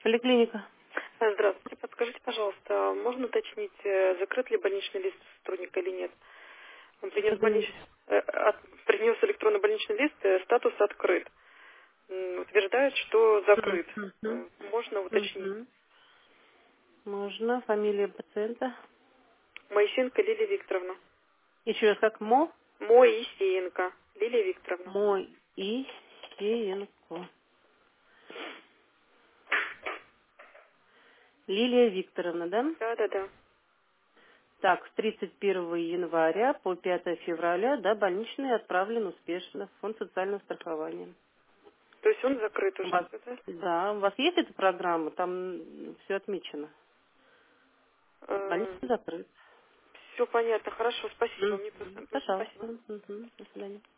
Поликлиника. Здравствуйте. Подскажите, пожалуйста, можно уточнить, закрыт ли больничный лист сотрудника или нет? Он принес, Что-то не... принес электронный больничный лист, статус открыт. Утверждает, что закрыт. Мгм. Можно уточнить. Мгм. Можно. Фамилия пациента. Моисенко Лилия Викторовна. Еще раз как Моисеенко Лилия Викторовна. Мой и Сеенко. Лилия Викторовна, да? Да. Так, с 31 января по 5 февраля, да, больничный отправлен успешно в фонд социального страхования. То есть он закрыт У уже, вас, да? да, у вас есть эта программа? Там все отмечено. Больничный закрыт. Все понятно. Хорошо, спасибо. Мне Мгм. просто... Пожалуйста. Спасибо. Мгм. До свидания.